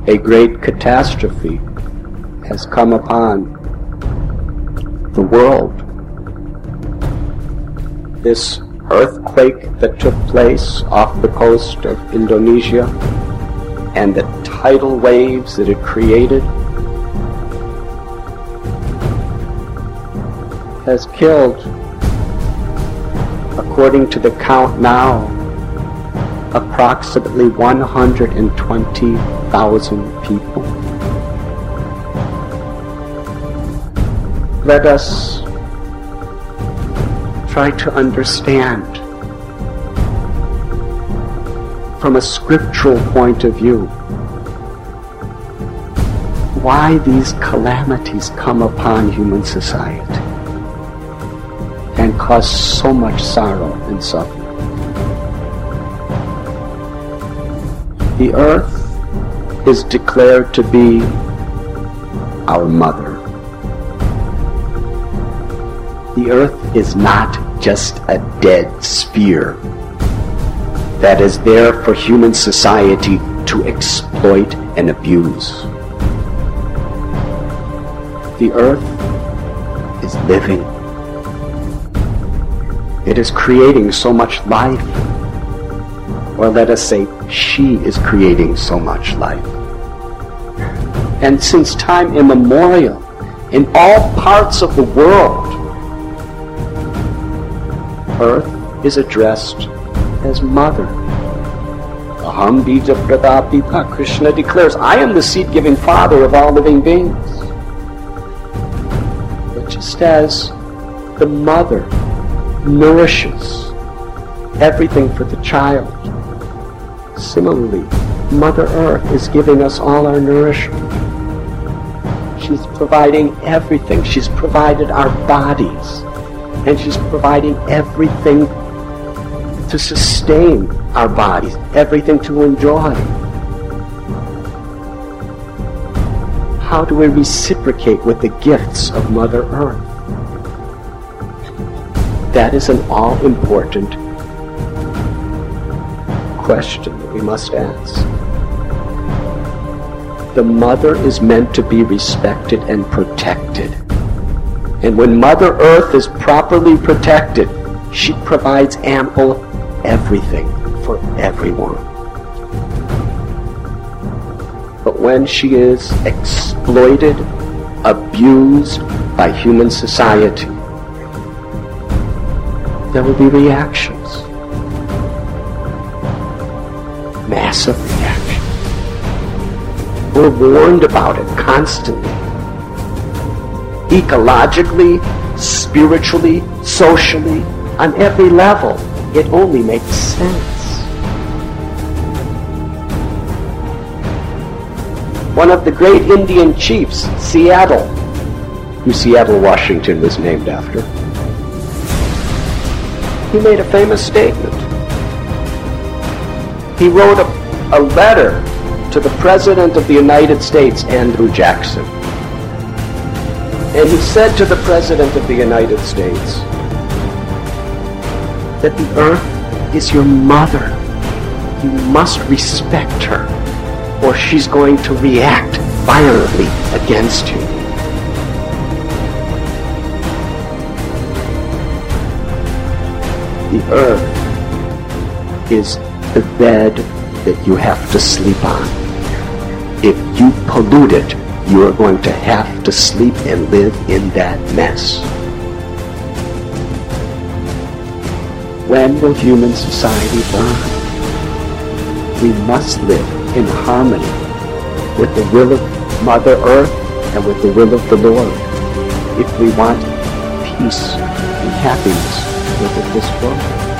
a great catastrophe has come upon the world. This earthquake that took place off the coast of Indonesia and the tidal waves that it created has killed, according to the count now, approximately 120,000 people. Let us try to understand from a scriptural point of view why these calamities come upon human society and cause so much sorrow and suffering. The earth is declared to be our mother. The earth is not just a dead sphere that is there for human society to exploit and abuse. The earth is living. It is creating so much life. Or let us say, she is creating so much life. And since time immemorial, in all parts of the world, earth is addressed as mother. Aham bija pradapita, Krishna declares, I am the seed-giving father of all living beings. But just as the mother nourishes everything for the child, similarly, Mother Earth is giving us all our nourishment. She's providing everything. She's provided our bodies. And she's providing everything to sustain our bodies, everything to enjoy. How do we reciprocate with the gifts of Mother Earth? That is an all-important question that we must ask. The mother is meant to be respected and protected. And when Mother Earth is properly protected, she provides ample everything for everyone. But when she is exploited, abused by human society, there will be reactions. Massive reactions. We're warned about it constantly. Ecologically, spiritually, socially, on every level, it only makes sense. One of the great Indian chiefs, Seattle, who Seattle, Washington was named after, he made a famous statement. He wrote a letter to the President of the United States, Andrew Jackson. And he said to the President of the United States that the earth is your mother. You must respect her, or she's going to react violently against you. The earth is the bed that you have to sleep on. If you pollute it, you are going to have to sleep and live in that mess. When will human society burn? We must live in harmony with the will of Mother Earth and with the will of the Lord if we want peace and happiness within this world.